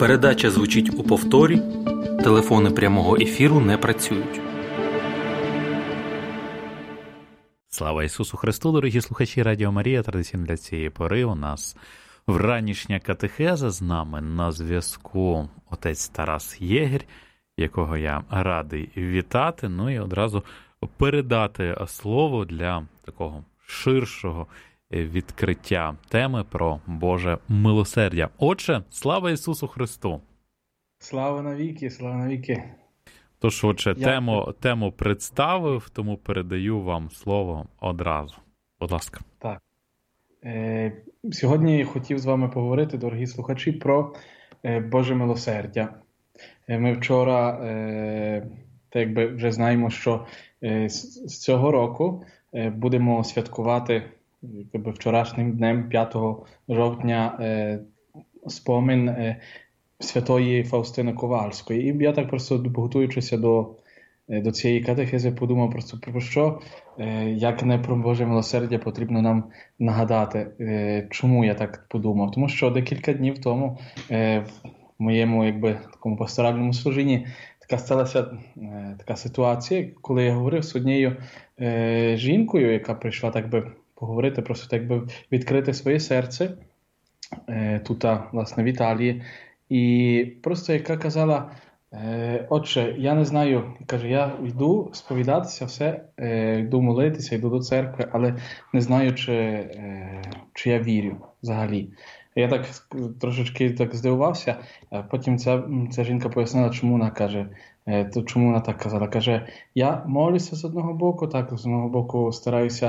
Передача звучить у повторі. Телефони прямого ефіру не працюють. Слава Ісусу Христу, дорогі слухачі Радіо Марія. Традиційно для цієї пори у нас вранішня катехеза. З нами на зв'язку отець Тарас Єгерь, якого я радий вітати. Ну і одразу передати слово для такого ширшого відкриття теми про Боже милосердя. Отже, слава Ісусу Христу! Слава навіки, слава навіки! Тож, отже, тему представив, тому передаю вам слово одразу. Будь ласка. Так. Сьогодні я хотів з вами поговорити, дорогі слухачі, про Боже милосердя. Ми вчора, так якби вже знаємо, що з цього року будемо святкувати вчорашнім днем, 5 жовтня, спомин святої Фаустини Ковальської. І я так просто, готуючися до цієї катехези, подумав просто про що, як не про Боже милосердя потрібно нам нагадати. Чому я так подумав? Тому що декілька днів тому в моєму такому пасторальному служінні сталася така ситуація, коли я говорив з однією жінкою, яка прийшла так би поговорити, просто так би відкрити своє серце тут, власне, в Італії. І просто яка казала: отче, я не знаю, каже, я йду сповідатися, все, йду молитися, йду до церкви, але не знаю, чи я вірю взагалі. Я так трошечки так здивувався, а потім ця жінка пояснила, чому вона каже, чому вона так казала. Каже, я молюся з одного боку, так, з одного боку стараюся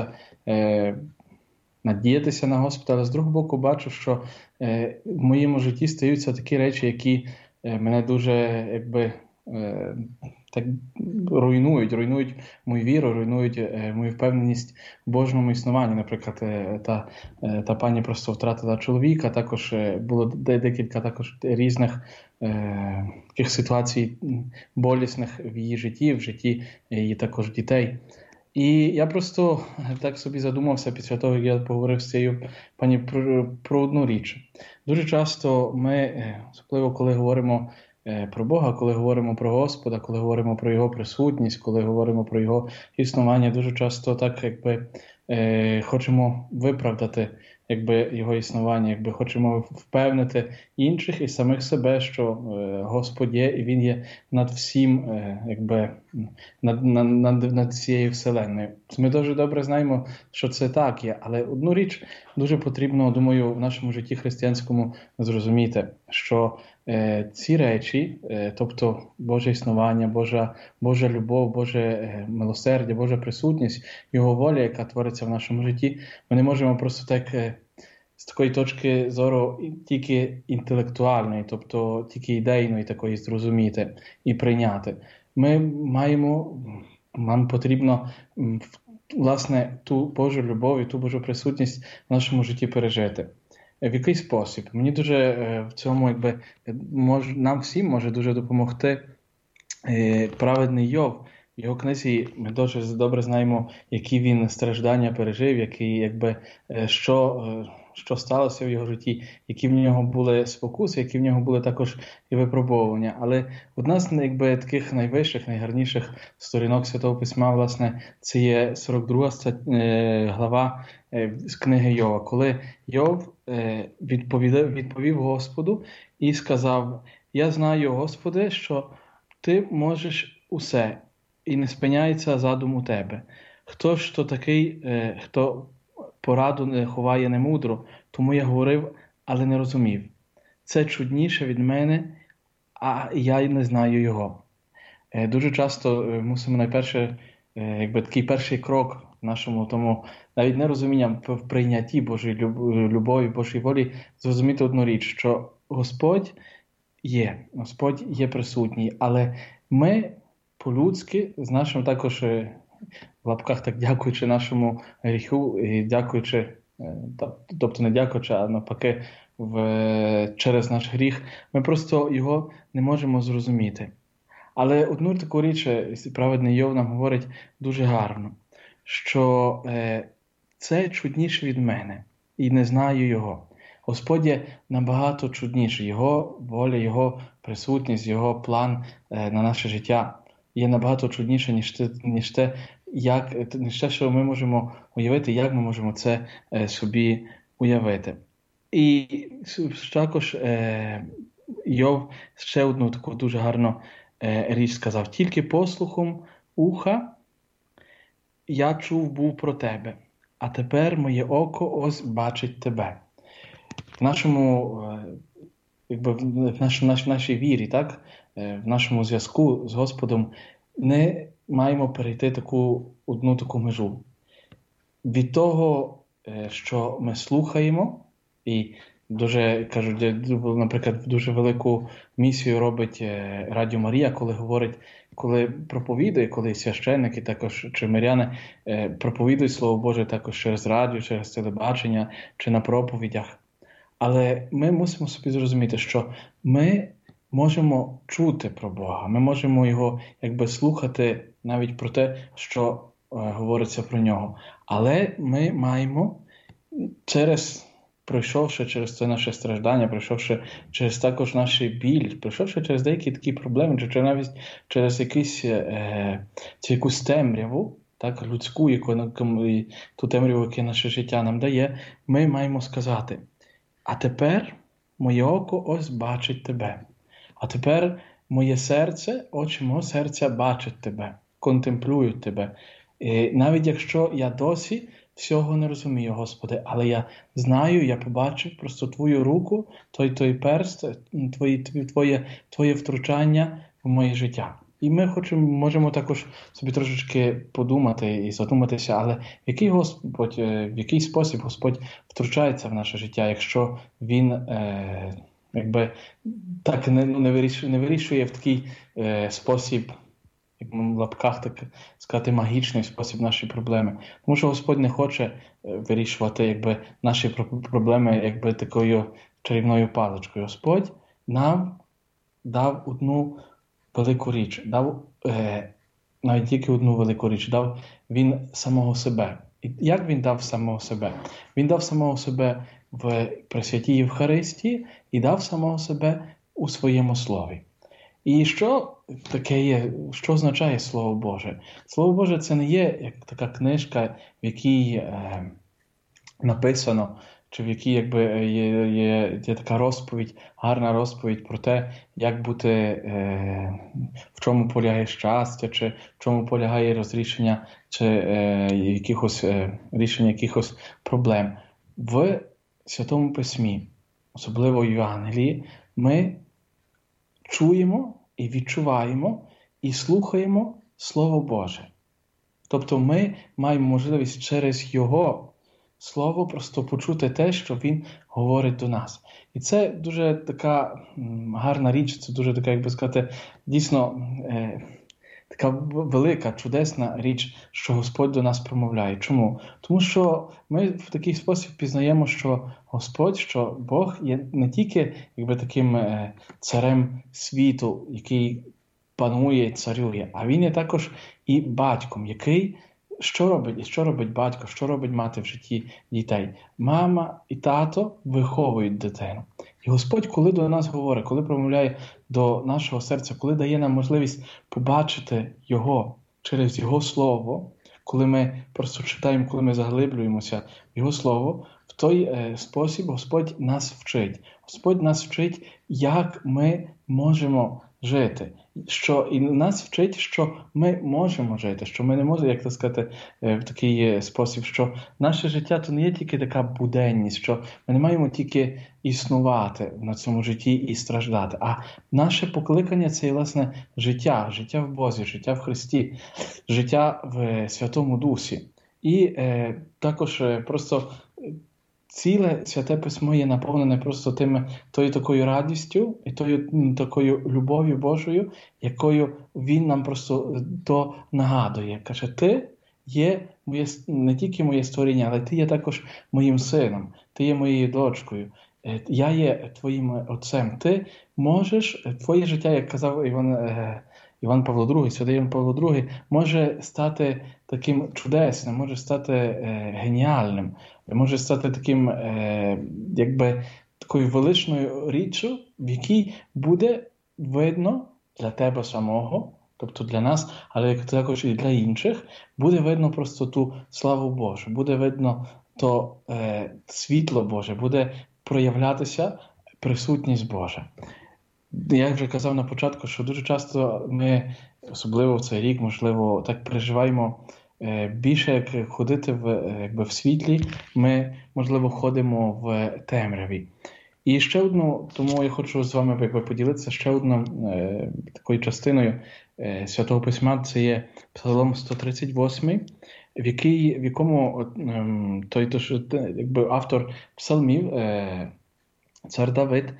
надіятися на Господа, але з другого боку бачу, що в моєму житті стаються такі речі, які мене дуже так руйнують мою віру, руйнують мою впевненість в Божому існуванні. Наприклад, та пані просто втратила чоловіка, також було декілька також різних таких ситуацій болісних в її житті, в житті її також дітей. І я просто так собі задумався після того, як я поговорив з цією пані про одну річ. Дуже часто ми, особливо коли говоримо про Бога, коли говоримо про Господа, коли говоримо про Його присутність, коли говоримо про Його існування, дуже часто так хочемо виправдати Його існування, хочемо впевнити інших і самих себе, що Господь є, і Він є над всім, над цією вселенною. Ми дуже добре знаємо, що це так є, але одну річ дуже потрібно, думаю, в нашому житті християнському зрозуміти, що ці речі, тобто Боже існування, Божа любов, Боже милосердя, Божа присутність, Його воля, яка твориться в нашому житті, ми не можемо просто так з такої точки зору тільки інтелектуальної, тобто тільки ідейної такої зрозуміти і прийняти. Нам потрібно, власне, ту Божу любов і ту Божу присутність в нашому житті пережити. В який спосіб? Мені дуже в цьому, нам всім може дуже допомогти праведний Йов. В його книзі ми дуже добре знаємо, які він страждання пережив, що сталося в його житті, які в нього були спокуси, які в нього були також і випробовування. Але одна з таких найвищих, найгарніших сторінок Святого Письма, власне, це є 42 глава з книги Йова, коли Йов відповів Господу і сказав: «Я знаю, Господи, що Ти можеш усе, і не спиняється задум у Тебе. Хто ж то такий, хто пораду не ховає немудро, тому я говорив, але не розумів. Це чудніше від мене, а я й не знаю його». Дуже часто мусимо найперше, такий перший крок в нашому тому, навіть не розумінням в прийнятті Божої любові, Божої волі, зрозуміти одну річ, що Господь є присутній, але ми по-людськи, з нашим також, в лапках так дякуючи нашому гріху, і дякуючи, тобто не дякуючи, а навпаки, через наш гріх, ми просто його не можемо зрозуміти. Але одну таку річ праведний Йов нам говорить дуже гарно, що це чудніше від мене, і не знаю його. Господь є набагато чудніший. Його воля, Його присутність, Його план на наше життя є набагато чудніше, ніж те, що ми можемо уявити, як ми можемо це собі уявити. І також Йов ще одну таку дуже гарну річ сказав. Тільки послухом уха я чув був про тебе, а тепер моє око ось бачить тебе. В нашій вірі, так? В нашому зв'язку з Господом не маємо перейти одну таку межу. Від того, що ми слухаємо, і дуже, кажуть, наприклад, дуже велику місію робить Радіо Марія, коли проповідує, коли священники також, чи миряни проповідують Слово Боже також через радіо, через телебачення, чи на проповідях. Але ми мусимо собі зрозуміти, що ми можемо чути про Бога, ми можемо Його слухати навіть про те, що говориться про Нього. Але ми маємо, пройшовши через це наше страждання, пройшовши через також наш біль, пройшовши через деякі такі проблеми, чи навіть через якусь темряву, так, людську, ту темряву, яку наше життя нам дає, ми маємо сказати: а тепер моє око ось бачить тебе. А тепер моє серце, очі мого серця бачать тебе, контемплюють тебе. І навіть якщо я досі всього не розумію, Господи, але я знаю, я побачив просто Твою руку, той перст, Твоє втручання в моє життя. І ми можемо також собі трошечки подумати і задуматися, але в який спосіб Господь втручається в наше життя, якщо Він так не вирішує в такий спосіб, як в лапках так сказати, магічний спосіб наші проблеми. Тому що Господь не хоче вирішувати наші проблеми такою чарівною паличкою. Господь нам дав одну велику річ, дав навіть тільки одну велику річ, дав Він самого себе. І як Він дав самого себе? Він дав самого себе в Пресвятій Євхаристії і дав самого себе у своєму слові. І що таке є, що означає Слово Боже? Слово Боже – це не є як така книжка, в якій написано, чи в якій є така розповідь, гарна розповідь про те, як бути, в чому полягає щастя, чи в чому полягає розрішення, чи рішення якихось проблем. В Святому Письмі, особливо в Євангелії, ми чуємо і відчуваємо і слухаємо Слово Боже. Тобто ми маємо можливість через Його Слово просто почути те, що Він говорить до нас. І це дуже така гарна річ, це дуже така, дійсно така велика, чудесна річ, що Господь до нас промовляє. Чому? Тому що ми в такий спосіб пізнаємо, що Господь, що Бог є не тільки таким царем світу, який панує, царює, а Він є також і батьком, який що робить батько, що робить мати в житті дітей? Мама і тато виховують дитину. І Господь, коли до нас говорить, коли промовляє до нашого серця, коли дає нам можливість побачити Його через Його Слово, коли ми просто читаємо, коли ми заглиблюємося в Його Слово, в той спосіб Господь нас вчить. Господь нас вчить, як ми можемо жити. І нас вчить, що ми можемо жити, що ми не можемо, в такий спосіб, що наше життя то не є тільки така буденність, що ми не маємо тільки існувати на цьому житті і страждати, а наше покликання – це, власне, життя в Бозі, життя в Христі, життя в Святому Дусі. І також просто ціле Святе Письмо є наповнене просто тою такою радістю і тою такою любов'ю Божою, якою Він нам просто то нагадує. Каже, ти є не тільки моє створіння, але ти є також моїм сином, ти є моєю дочкою, я є твоїм отцем. Ти можеш, твоє життя, як казав Іван Павло II, святий Іван Павло II може стати таким чудесним, може стати геніальним, може стати таким, якби такою величною річчю, в якій буде видно для тебе самого, тобто для нас, але також і для інших, буде видно просто ту славу Божу, буде видно то світло Боже, буде проявлятися присутність Божа. Я вже казав на початку, що дуже часто ми, особливо в цей рік, можливо, так переживаємо більше, як ходити в світлі, ми, можливо, ходимо в темряві. І ще одну, тому я хочу з вами поділитися ще одною такою частиною Святого Письма, це є Псалом 138, в якому автор псалмів, цар Давид,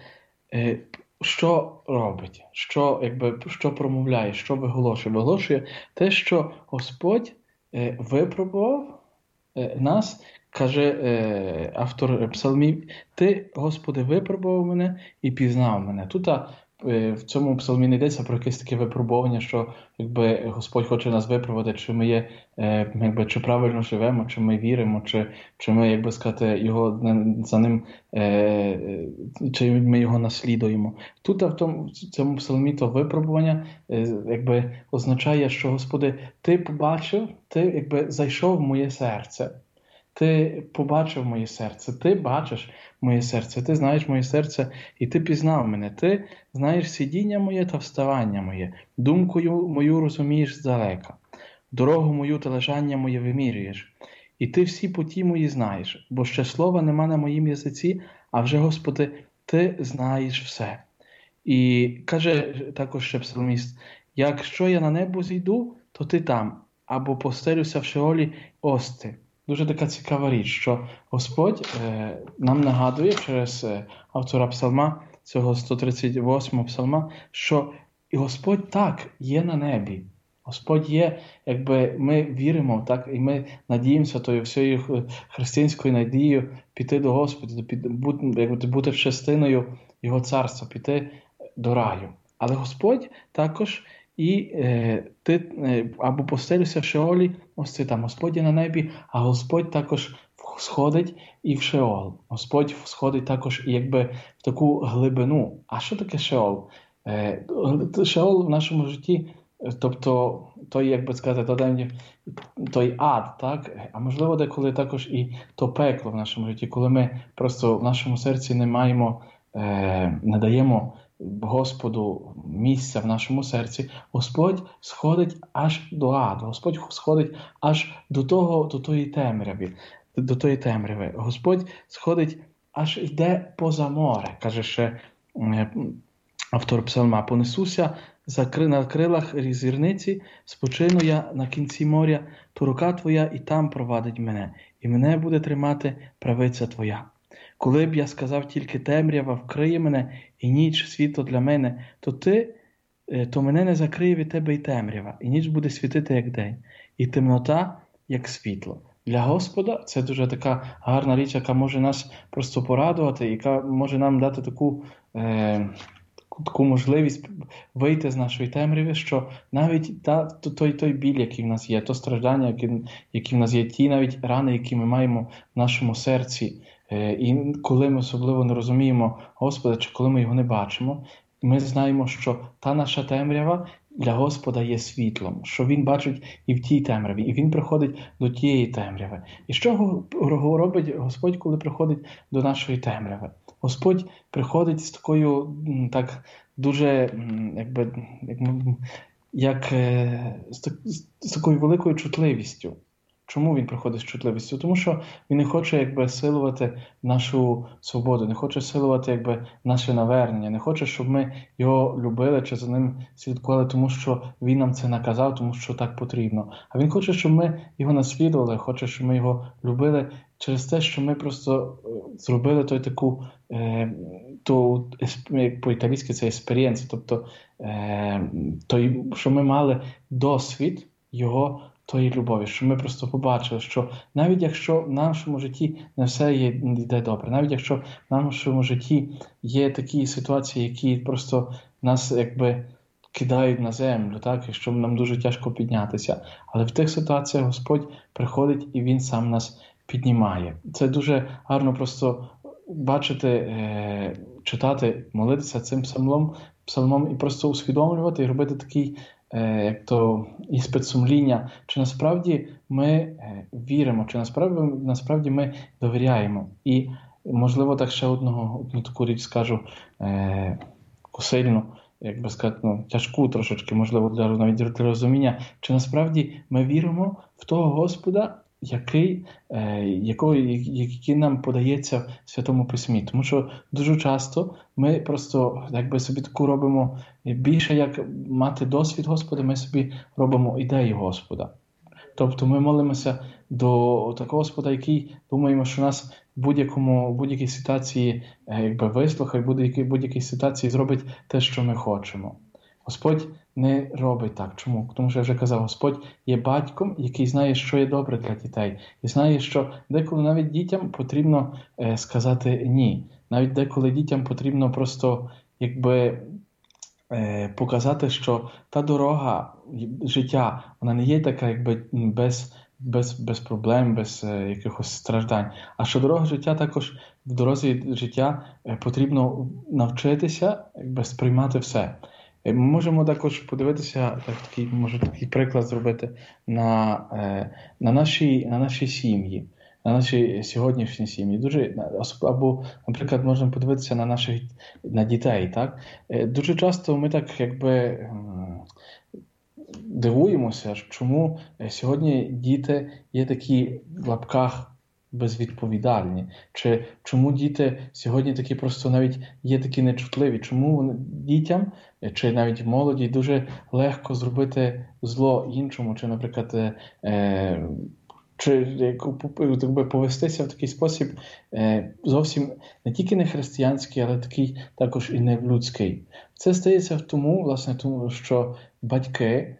що робить, що промовляє, що виголошує? Виголошує те, що Господь випробував нас, каже автор псалмів, ти, Господи, випробував мене і пізнав мене. Тут в цьому псалмі не йдеться про якесь таке випробування, що Господь хоче нас випробувати, чи ми є, чи правильно живемо, чи ми віримо, чи ми, сказати, його за ним, чи ми його наслідуємо. Тут в цьому псалмі то випробування означає, що, Господи, ти побачив, ти зайшов в моє серце. Ти побачив моє серце, ти бачиш моє серце, ти знаєш моє серце, і ти пізнав мене. Ти знаєш сидіння моє та вставання моє, думкою мою розумієш здалека, дорогу мою та лежання моє вимірюєш. І ти всі путі мої знаєш, бо ще слова нема на моїм язиці, а вже, Господи, ти знаєш все. І каже також ще псалміст, якщо я на небо зійду, то ти там, або постелюся в Шеолі, ось ти. Дуже така цікава річ, що Господь нам нагадує через автора псалма, цього 138-го псалма, що і Господь так є на небі. Господь є, ми віримо, так, і ми надіємося тою всією християнською надією піти до Господа, бути частиною Його царства, піти до раю. Але Господь також і ти або постелюся в Шеолі, ось це там Господь є на небі, а Господь також сходить і в Шеол. Господь сходить також і в таку глибину. А що таке Шеол? Шеол в нашому житті, тобто той, той ад, так? А можливо деколи також і то пекло в нашому житті, коли ми просто в нашому серці не даємо Господу місця в нашому серці, Господь сходить аж до аду, Господь сходить аж до тої темряви. Господь сходить, аж йде поза море, каже ще автор псалма, понесуся на крилах зірниці, спочину я на кінці моря, то рука Твоя і там провадить мене, і мене буде тримати правиця Твоя. Коли б я сказав тільки темрява вкриє мене, і ніч світло для мене, то мене не закриє від тебе і темрява, і ніч буде світити, як день, і темнота, як світло. Для Господа це дуже така гарна річ, яка може нас просто порадувати, яка може нам дати таку можливість вийти з нашої темряви, що навіть той біль, який в нас є, то страждання, які в нас є, ті навіть рани, які ми маємо в нашому серці, і коли ми особливо не розуміємо Господа, чи коли ми його не бачимо, ми знаємо, що та наша темрява для Господа є світлом, що Він бачить і в тій темряві, і Він приходить до тієї темряви. І що робить Господь, коли приходить до нашої темряви? Господь приходить з такою, так, дуже, з такою великою чутливістю. Чому він приходить з чутливістю? Тому що він не хоче силувати нашу свободу, не хоче силувати наше навернення, не хоче, щоб ми його любили чи за ним слідкували, тому що він нам це наказав, тому що так потрібно. А він хоче, щоб ми його наслідували, хоче, щоб ми його любили через те, що ми просто зробили по-італійськи це experience, тобто що ми мали досвід його тої любові, що ми просто побачили, що навіть якщо в нашому житті не все йде добре, навіть якщо в нашому житті є такі ситуації, які просто нас кидають на землю, так, і що нам дуже тяжко піднятися. Але в тих ситуаціях Господь приходить і Він сам нас піднімає. Це дуже гарно просто бачити, читати, молитися цим псалмом і просто усвідомлювати і робити такий як то іспит сумління, чи насправді ми віримо, чи насправді ми довіряємо. І, можливо, так ще одну таку річ скажу сильну, як би сказати, тяжку трошечки, можливо, навіть для розуміння, чи насправді ми віримо в того Господа, який нам подається в Святому Письмі. Тому що дуже часто ми просто якби собі таку робимо, більше як мати досвід Господа, ми собі робимо ідеї Господа. Тобто ми молимося до такого Господа, який думаємо, що нас в будь-якій ситуації якби вислухає, в будь-якій ситуації зробить те, що ми хочемо. Господь не робить так. Чому? Тому що я вже казав, Господь є батьком, який знає, що є добре для дітей. І знає, що деколи навіть дітям потрібно сказати «ні». Навіть деколи дітям потрібно просто якби показати, що та дорога життя, вона не є така якби без проблем, без якихось страждань. А що дорога життя також в дорозі життя потрібно навчитися якби сприймати все. Ми можемо також подивитися, такий приклад зробити на нашій сім'ї, на нашій сьогоднішній сім'ї. Або, наприклад, можемо подивитися на дітей. Так? Дуже часто ми так якби дивуємося, чому сьогодні діти є такі в лапках безвідповідальні, чи чому діти сьогодні такі просто навіть є такі нечутливі, чому дітям, чи навіть молоді дуже легко зробити зло іншому, чи, наприклад, чи повестися в такий спосіб зовсім не тільки не християнський, але такий також і не людський. Це стається тому, що батьки,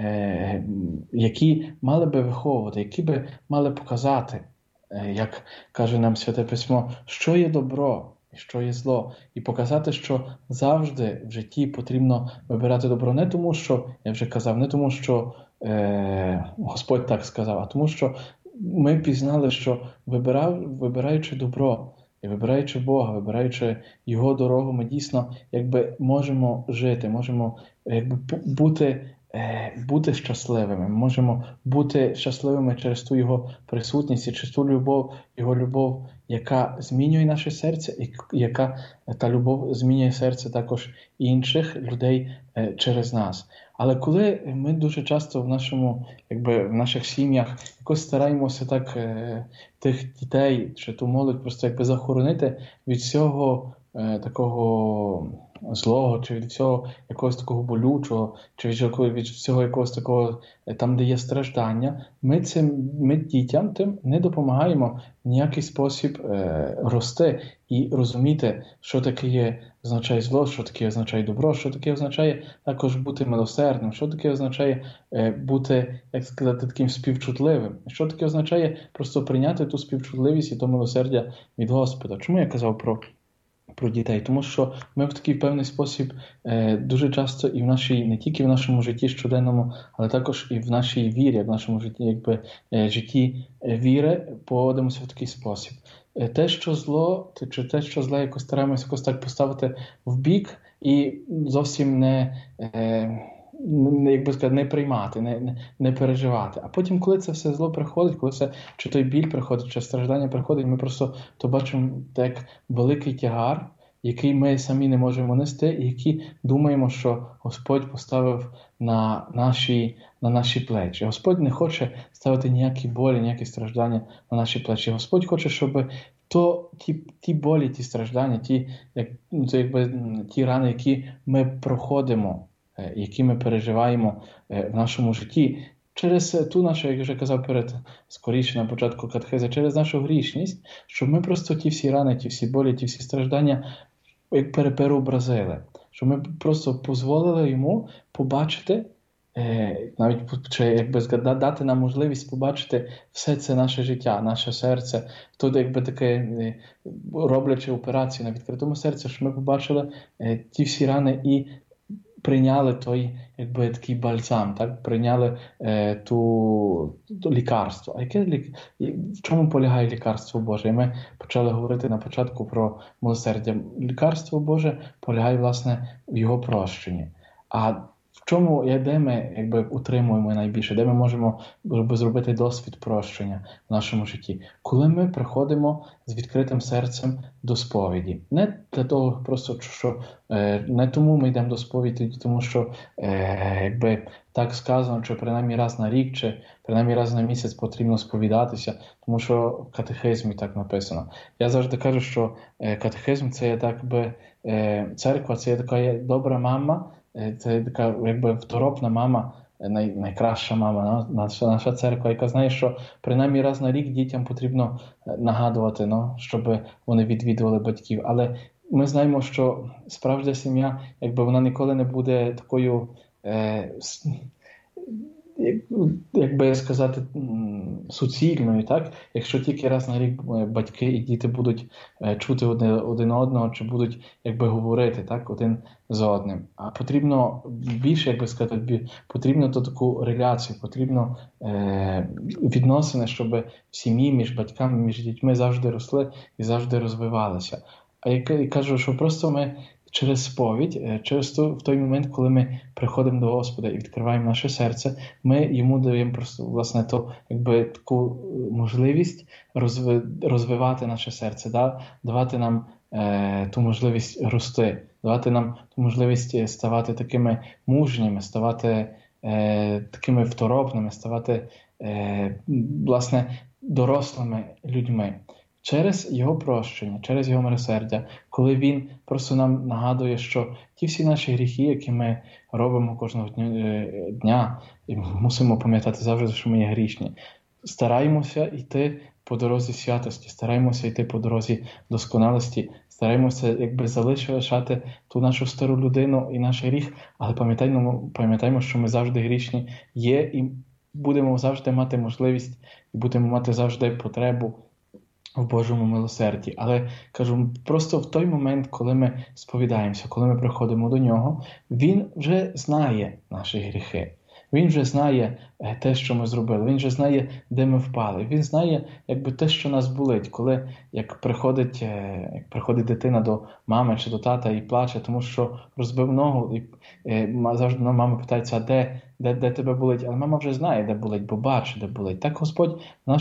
які мали би виховувати, які би мали показати, як каже нам Святе Письмо, що є добро і що є зло. І показати, що завжди в житті потрібно вибирати добро не тому, що, я вже казав, не тому, що Господь так сказав, а тому, що ми пізнали, що вибираючи добро, і вибираючи Бога, вибираючи Його дорогу, ми дійсно якби можемо жити, можемо якби бути щасливими. Ми можемо бути щасливими через ту Його присутність і через ту Його любов, яка змінює наше серце, і яка та любов змінює серце також інших людей через нас. Але коли ми дуже часто в наших сім'ях якось стараємося так тих дітей чи ту молодь просто якби захоронити від всього такого злого, чи від всього якогось такого болючого, чи від всього якогось такого, там, де є страждання, ми дітям тим не допомагаємо в ніякий спосіб рости і розуміти, що таке означає зло, що таке означає добро, що таке означає також бути милосердним, що таке означає бути, як сказати, таким співчутливим, що таке означає просто прийняти ту співчутливість і то милосердя від Господа. Чому я казав про дітей? Тому що ми в такий певний спосіб дуже часто і не тільки в нашому житті щоденному, але також і в нашій вірі, в нашому житті, житті віри поводимося в такий спосіб. Те, що зло, чи те, що зле, якось стараємося якось так поставити в бік і зовсім не приймати, не переживати. А потім, коли це все зло приходить, чи той біль приходить, чи страждання приходить, ми просто то бачимо як великий тягар, який ми самі не можемо нести, і який думаємо, що Господь поставив на наші плечі. Господь не хоче ставити ніякі болі, ніякі страждання на наші плечі. Господь хоче, щоб ті болі, ті страждання, ті рани, які ми проходимо, які ми переживаємо в нашому житті, через ту нашу, як вже казав скоріше на початку катехези, через нашу грішність, щоб ми просто ті всі рани, ті всі болі, ті всі страждання переобразили. Щоб ми просто дозволили йому побачити, навіть дати нам можливість побачити все це наше життя, наше серце, тут таке, роблячи операцію на відкритому серці, щоб ми побачили ті всі рани і прийняли той, якби, такий бальзам, так? Прийняли ту лікарство. А в чому полягає лікарство Боже? І ми почали говорити на початку про милосердя. Лікарство Боже полягає, власне, в його прощенні. А в чому, де ми, якби, утримуємо найбільше, де ми можемо зробити досвід прощення в нашому житті? Коли ми приходимо з відкритим серцем до сповіді. Не для того просто, що не тому ми йдемо до сповіді, тому що якби так сказано, чи принаймні раз на рік, чи принаймні раз на місяць потрібно сповідатися, тому що в катехизмі так написано. Я завжди кажу, що катехизм – це є так би церква, це є така добра мама, це така якби второпна мама, найкраща мама, наша церква, яка знає, що принаймні раз на рік дітям потрібно нагадувати, щоб вони відвідували батьків. Але ми знаємо, що справжня сім'я, якби вона ніколи не буде такою, як би сказати, суцільною, так? Якщо тільки раз на рік батьки і діти будуть чути один одного, чи будуть, якби, говорити, так, один з одним. А потрібно більше, як би сказати, потрібно таку реляцію, потрібно відносини, щоб в сім'ї між батьками, між дітьми завжди росли і завжди розвивалися. А я кажу, що просто ми через сповідь, в той момент, коли ми приходимо до Господа і відкриваємо наше серце, ми йому даємо просто, власне, якби таку можливість розвивати наше серце, давати нам ту можливість рости, давати нам ту можливість ставати такими мужніми, ставати такими второпними, ставати, власне, дорослими людьми. Через його прощення, через його милосердя, коли він просто нам нагадує, що ті всі наші гріхи, які ми робимо кожного дня, і мусимо пам'ятати завжди, що ми є грішні, стараємося йти по дорозі святості, стараємося йти по дорозі досконалості, стараємося якби залишати ту нашу стару людину і наш гріх, але пам'ятаємо, що ми завжди грішні є і будемо завжди мати можливість, і будемо мати завжди потребу в Божому милосерді. Але, кажу, просто в той момент, коли ми сповідаємося, коли ми приходимо до Нього, Він вже знає наші гріхи. Він вже знає те, що ми зробили. Він вже знає, де ми впали. Він знає, якби, те, що нас болить. Коли як приходить дитина до мами чи до тата і плаче, тому що розбив ногу, і завжди мама питається, де тебе болить? Але мама вже знає, де болить, бо бачить, де болить. Так Господь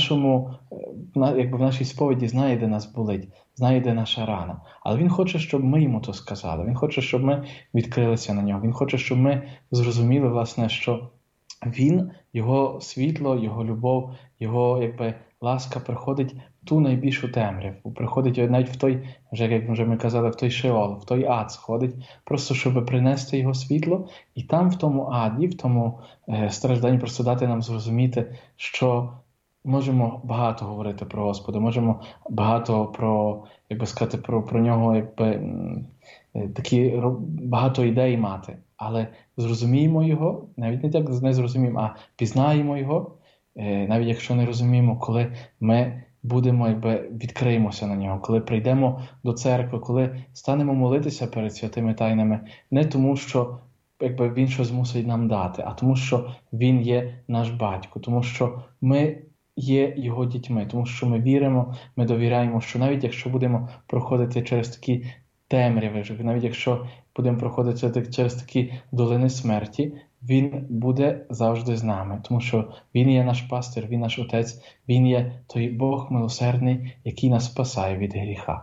в нашій сповіді знає, де нас болить, знає, де наша рана. Але Він хоче, щоб ми йому то сказали. Він хоче, щоб ми відкрилися на нього. Він хоче, щоб ми зрозуміли, власне, що Він, Його світло, Його любов, Його, якби, ласка приходить в ту найбільшу темряву. Приходить навіть в той, як вже ми казали, в той Шеол, в той ад сходить, просто щоб принести Його світло. І там, в тому аді, в тому стражданні, просто дати нам зрозуміти, що можемо багато говорити про Господа, можемо багато про Нього, такі багато ідей мати. Але зрозуміємо Його, навіть не так не зрозуміємо, а пізнаємо Його, навіть якщо не розуміємо, коли ми будемо, відкриємося на Нього, коли прийдемо до церкви, коли станемо молитися перед святими тайнами, не тому, що Він щось мусить нам дати, а тому, що Він є наш батько, тому що ми є Його дітьми, тому що ми віримо, ми довіряємо, що навіть якщо будемо проходити через такі темряви, навіть якщо будемо проходити через такі долини смерті, Він буде завжди з нами, тому що Він є наш пастир, Він наш Отець, Він є той Бог милосердний, який нас спасає від гріха.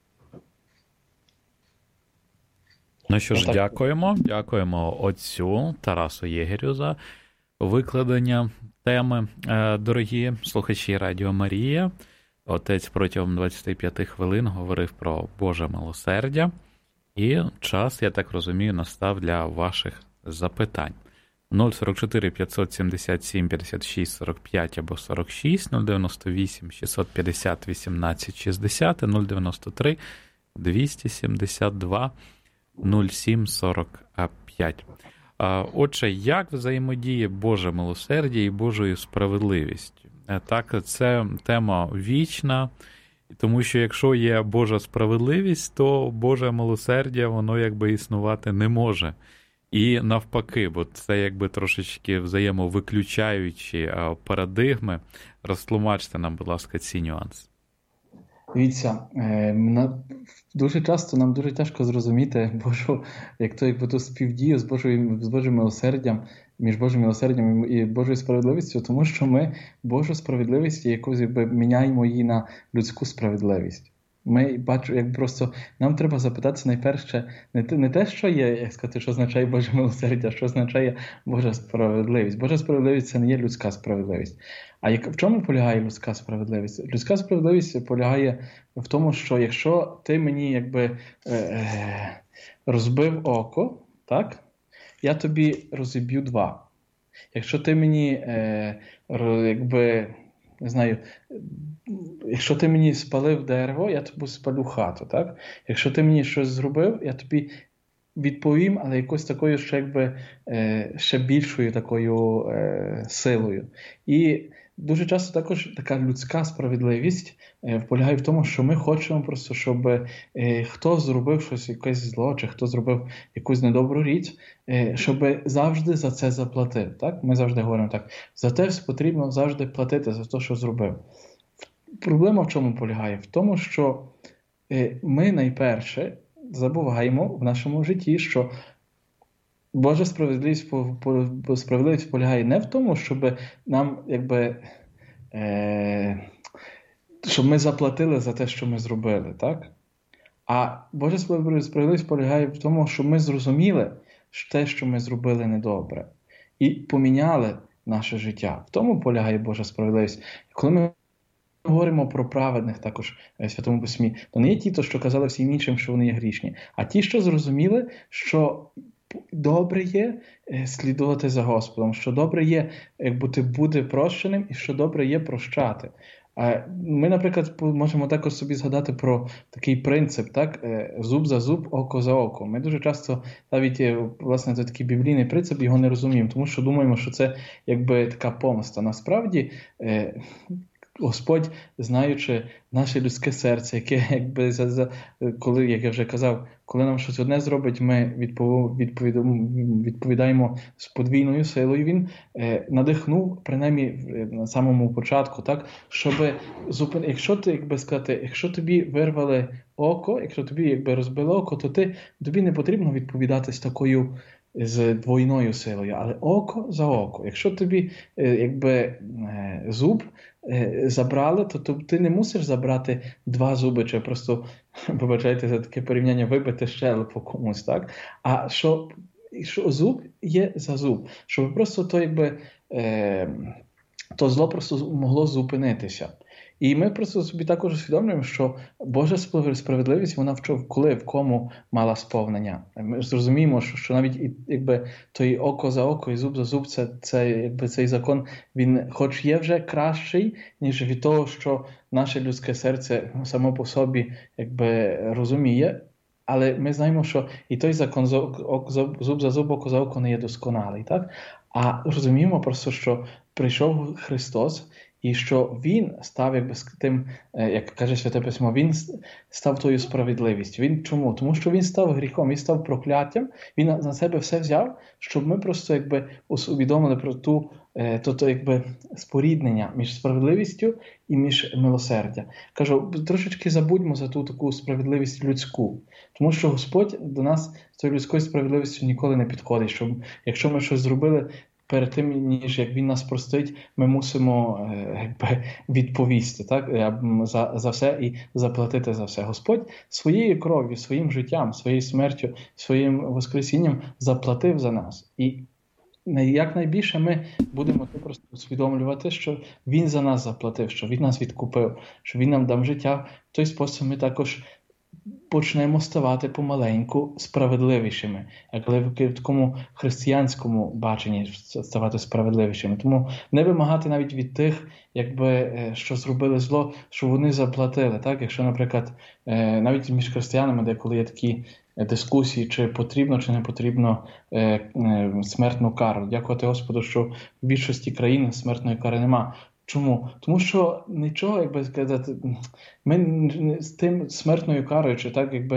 Ну що ж, дякуємо отцю Тарасу Єгерю за викладення теми. Дорогі слухачі Радіо Марія, отець протягом 25 хвилин говорив про Боже милосердя, і час, я так розумію, настав для ваших запитань. 044 577 56 45 або 46, 098 650 18 60, 093 272 07 45. Отже, як взаємодіє Боже милосердя і Божою справедливістю? Так, це тема вічна, тому що якщо є Божа справедливість, то Боже милосердя, воно якби існувати не може. І навпаки, бо це якби трошечки взаємовиключаючі парадигми. Розтлумачте нам, будь ласка, ці нюанси. Дивіться, дуже часто нам дуже тяжко зрозуміти Божу, як ту співдію з Божим милосердям, між Божим милосердям і Божою справедливістю, тому що ми Божу справедливість якось міняємо її на людську справедливість. Ми бачимо, як просто нам треба запитатися найперше не те, що є, як сказати, що означає Боже милосердя, що означає Божа справедливість. Божа справедливість – це не є людська справедливість. А в чому полягає людська справедливість? Людська справедливість полягає в тому, що якщо ти мені розбив око, так, я тобі розіб'ю два. Якщо ти мені не знаю, якщо ти мені спалив дерево, я тобі спалю хату, так? Якщо ти мені щось зробив, я тобі відповім, але якось такою ще більшою такою силою. І дуже часто також така людська справедливість полягає в тому, що ми хочемо просто, щоб хто зробив щось, якесь зло, чи хто зробив якусь недобру річ, щоб завжди за це заплатив. Так? Ми завжди говоримо так. За те потрібно завжди платити за те, що зробив. Проблема в чому полягає? В тому, що ми найперше забуваємо в нашому житті, що Божа справедливість полягає не в тому, щоб нам, щоб ми заплатили за те, що ми зробили, так? А Божа справедливість полягає в тому, щоб ми зрозуміли те, що ми зробили недобре, і поміняли наше життя. В тому полягає Божа справедливість. Коли ми говоримо про праведних також в Святому Письмі, то не є ті, що казали всім іншим, що вони є грішні, а ті, що зрозуміли, що добре є слідувати за Господом, що добре є бути прощеним і що добре є прощати. Ми, наприклад, можемо також собі згадати про такий принцип, так? Зуб за зуб, око за око. Ми дуже часто навіть, власне, це такий біблійний принцип, його не розуміємо, тому що думаємо, що це така помста. Насправді, Господь, знаючи наше людське серце, яке, коли, як я вже казав, коли нам щось одне зробить, ми відповідаємо з подвійною силою. Він надихнув, принаймні на самому початку, так, щоб якщо тобі вирвали око, якщо тобі розбили око, то тобі не потрібно відповідати з двойною силою, але око за око. Якщо тобі зуб забрали, то ти не мусиш забрати два зуби, чи просто, вибачайте за таке порівняння, вибити щелепу комусь, так? А що зуб є за зуб, щоб просто то зло просто могло зупинитися. І ми просто собі також усвідомлюємо, що Божа справедливість, вона в кому мала сповнення. Ми зрозуміємо, що навіть той око за око і зуб за зуб, цей закон, він хоч є вже кращий, ніж від того, що наше людське серце само по собі розуміє. Але ми знаємо, що і той закон зуб за зуб, око за око не є досконалий. Так? А розуміємо просто, що прийшов Христос, і що Він став тим, як каже Святе Письмо, Він став тою справедливістю. Чому? Тому що Він став гріхом, Він став прокляттям, Він на себе все взяв, щоб ми просто усвідомили про споріднення між справедливістю і між милосердям. Кажу, трошечки забудьмо за ту таку справедливість людську, тому що Господь до нас з тою людською справедливістю ніколи не підходить, щоб якщо ми щось зробили, перед тим, ніж як Він нас простить, ми мусимо відповісти, так? За все і заплатити за все. Господь своєю кров'ю, своїм життям, своєю смертю, своїм воскресінням заплатив за нас. І якнайбільше ми будемо просто усвідомлювати, що Він за нас заплатив, що Він нас відкупив, що Він нам дав життя. В той спосіб ми також почнемо ставати помаленьку справедливішими, як в такому християнському баченні ставати справедливішими. Тому не вимагати навіть від тих, що зробили зло, що вони заплатили. Так? Якщо, наприклад, навіть між християнами, деколи є такі дискусії, чи потрібно, чи не потрібно смертну кару. Дякувати Господу, що в більшості країн смертної кари нема. Чому? Тому що нічого, ми з тим смертною карою, чи так,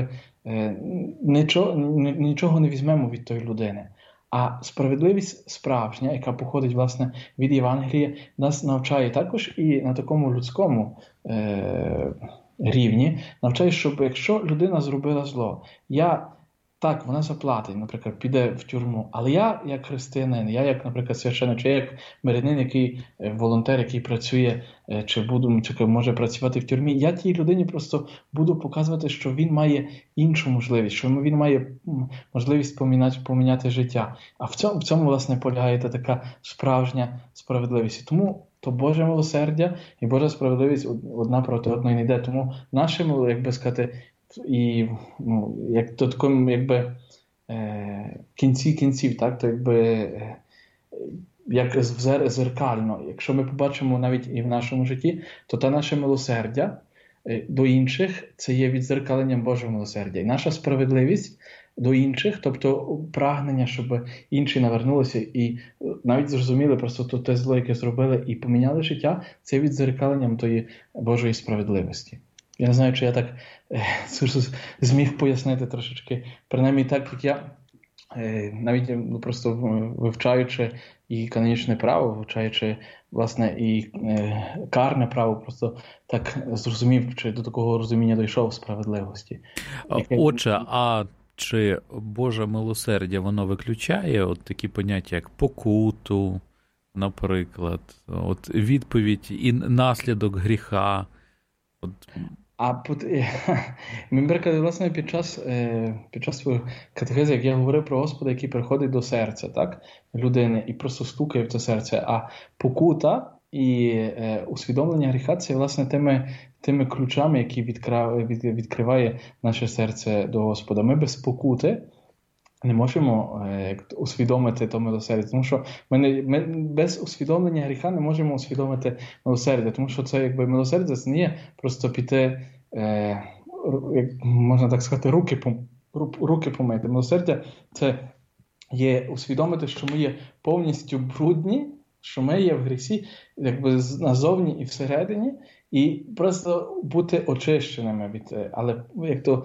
нічого не візьмемо від тої людини. А справедливість справжня, яка походить, власне, від Євангелія, нас навчає також і на такому людському рівні, навчає, щоб якщо людина зробила зло, так, вона заплатить, наприклад, піде в тюрму, але я, як християнин, я, як, наприклад, священик, чи я, як мирянин, який волонтер, який працює, чи може працювати в тюрмі, я тій людині просто буду показувати, що він має іншу можливість, що він має можливість поміняти життя. А в цьому, власне, полягає така справжня справедливість. І тому то Боже милосердя і Божа справедливість одна проти одної не йде. Тому нашим, як би сказати, і як то такому, якби кінці кінців, так, то як зеркально. Якщо ми побачимо навіть і в нашому житті, то та наше милосердя до інших це є відзеркаленням Божого милосердя. І наша справедливість до інших, тобто прагнення, щоб інші навернулися і навіть зрозуміли просто те зло, яке зробили, і поміняли життя, це відзеркаленням тої Божої справедливості. Я не знаю, чи я так зміг пояснити трошечки, принаймні так, як я, навіть просто вивчаючи і канонічне право, вивчаючи, власне, і карне право, просто так зрозумів, чи до такого розуміння дійшов справедливості. Отже, а чи Боже милосердя, воно виключає от такі поняття, як покуту, наприклад, от відповідь і наслідок гріха? Наприклад, власне, під час своєї катехези, як я говорив про Господа, який приходить до серця, так, людини і просто стукає в це серце, а покута і усвідомлення гріха – це, власне, тими ключами, які відкриває наше серце до Господа. Ми без покути не можемо усвідомити то милосердя, тому що ми без усвідомлення гріха не можемо усвідомити милосердя, тому що це, якби, милосердя, це не є просто піти, як можна так сказати, руки помити. Милосердя – це є усвідомити, що ми є повністю брудні, що ми є в грісі, якби назовні і всередині, і просто бути очищеними але як то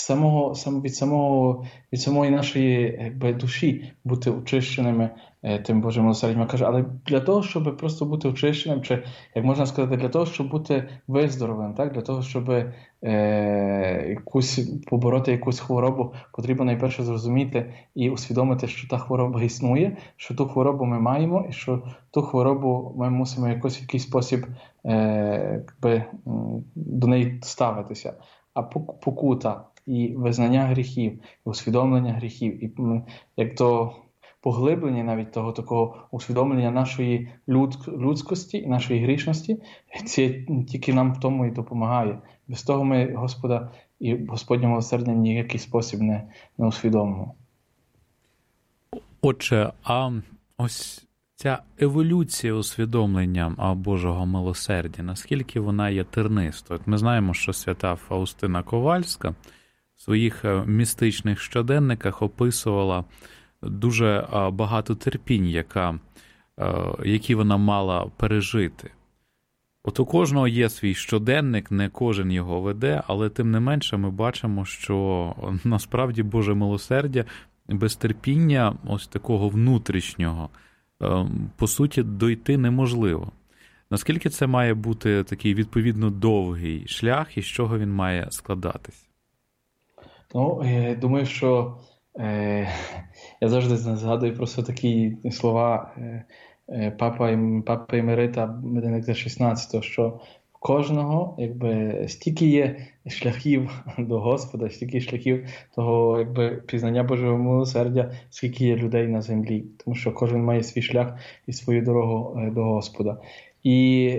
від самої нашої, якби, душі бути очищеними тим Божим милосердям. Каже, але для того, щоб просто бути очищеним, чи, як можна сказати, для того, щоб бути виздоровим, так, для того, щоб побороти якусь хворобу, потрібно найперше зрозуміти і усвідомити, що та хвороба існує, що ту хворобу ми маємо, і що ту хворобу ми мусимо в якийсь спосіб до неї ставитися. А покута і визнання гріхів, і усвідомлення гріхів, і як то поглиблення навіть того такого усвідомлення нашої людськості і нашої грішності, це тільки нам в тому і допомагає. Без того ми Господа і Господнього милосердя в ніякий спосіб не усвідомимо. Отже, а ось ця еволюція усвідомлення Божого милосердя, наскільки вона є тернистою? Ми знаємо, що свята Фаустина Ковальська в своїх містичних щоденниках описувала дуже багато терпінь, які вона мала пережити. От у кожного є свій щоденник, не кожен його веде, але тим не менше ми бачимо, що насправді Боже милосердя без терпіння ось такого внутрішнього, по суті, дойти неможливо. Наскільки це має бути такий відповідно довгий шлях і з чого він має складатись? Я думаю, що я завжди згадую просто такі слова Папи Емерита Бенедикта XVI, що в кожного, якби, стільки є шляхів до Господа, стільки шляхів того, якби, пізнання Божого милосердя, скільки є людей на землі, тому що кожен має свій шлях і свою дорогу до Господа. І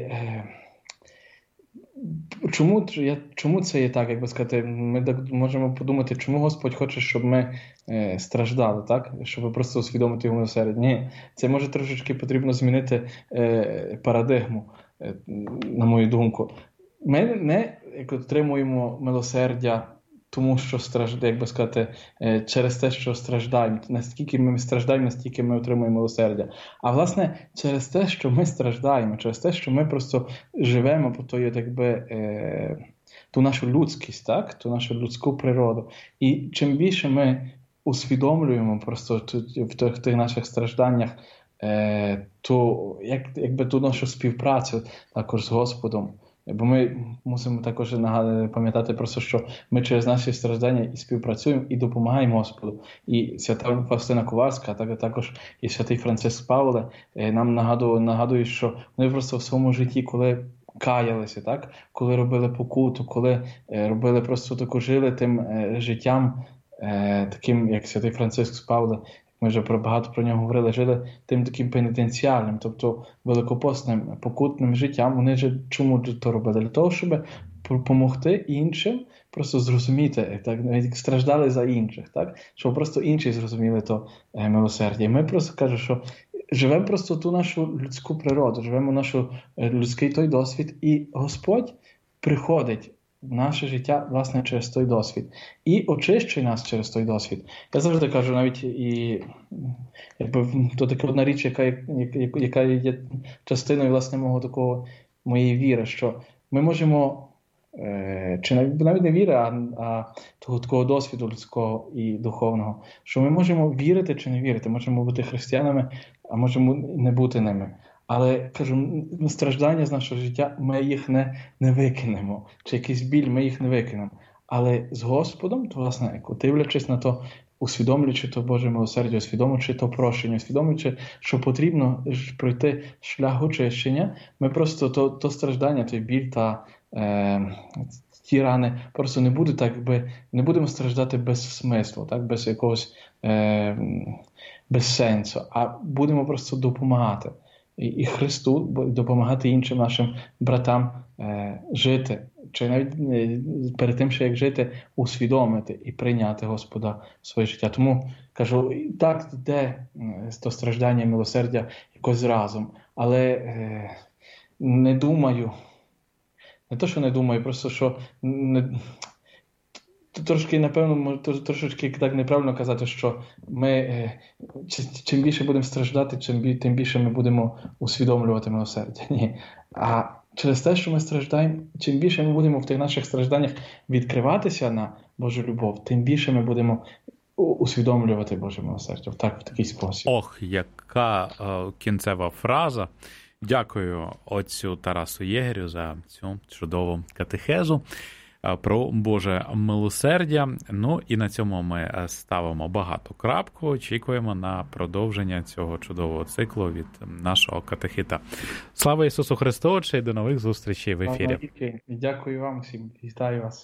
чому це є так, як би сказати, ми можемо подумати, чому Господь хоче, щоб ми страждали, так? Щоб просто усвідомити його милосердя. Ні, це може трошечки потрібно змінити парадигму, на мою думку. Ми не отримуємо милосердя тому, що страждаємо, як би сказати, через те, що страждаємо. Наскільки ми страждаємо, настільки ми отримуємо милосердя. А власне, через те, що ми страждаємо, через те, що ми просто живемо по тої, якби, ту нашу людськість, так? Ту нашу людську природу. І чим більше ми усвідомлюємо просто в тих наших стражданнях ту нашу співпрацю також з Господом. Бо ми мусимо також пам'ятати просто, що ми через наші страждання і співпрацюємо, і допомагаємо Господу. І свята Фавстина Ковальська, а також і святий Франциск Павле нам нагадують, що вони просто в своєму житті, коли каялися, так? Коли робили покуту, коли робили просто таку, жили тим життям, таким, як святий Франциск Павле, ми вже багато про нього говорили, жили тим таким пенітенціальним, тобто великопосним, покутним життям. Вони ж чому то робили? Для того, щоб допомогти іншим просто зрозуміти, так, навіть страждали за інших, так? Щоб просто інші зрозуміли то милосердя. І ми просто кажемо, що живемо просто ту нашу людську природу, живемо наш людський той досвід, і Господь приходить в наше життя, власне, через той досвід. І очищує нас через той досвід. Я завжди кажу, навіть то така одна річ, яка є частиною, власне, моєї віри, що ми можемо, чи навіть не віри, а того такого досвіду людського і духовного, що ми можемо вірити чи не вірити, можемо бути християнами, а можемо не бути ними. Але, кажу, страждання з нашого життя, ми їх не викинемо. Чи якийсь біль, ми їх не викинемо. Але з Господом, то, власне, дивлячись на то, усвідомлюючи то Боже милосердя, усвідомлюючи то прощення, усвідомлюючи, що потрібно пройти шлях очищення, ми просто то страждання, той біль та ті рани просто не будуть так, не будемо страждати без смислу, так, без якогось без сенсу, а будемо просто допомагати. І Христу, допомагати іншим нашим братам жити, чи навіть перед тим, що як жити, усвідомити і прийняти Господа в своє життя. Тому, кажу, так йде то страждання і милосердя якось разом, але не думаю, не то, що не думаю, просто, що трошки, напевно, трошечки так неправильно казати, що ми чим більше будемо страждати, тим більше ми будемо усвідомлювати милосердя. Ні. А через те, що ми страждаємо, чим більше ми будемо в тих наших стражданнях відкриватися на Божу любов, тим більше ми будемо усвідомлювати Боже милосердя в такий спосіб. Ох, яка кінцева фраза. Дякую отцю Тарасу Єгерю за цю чудову катехезу про Боже милосердя. Ну і на цьому ми ставимо багато крапку, очікуємо на продовження цього чудового циклу від нашого катехита. Слава Ісусу Христу, і до нових зустрічей в ефірі. Дякую вам всім, вітаю вас.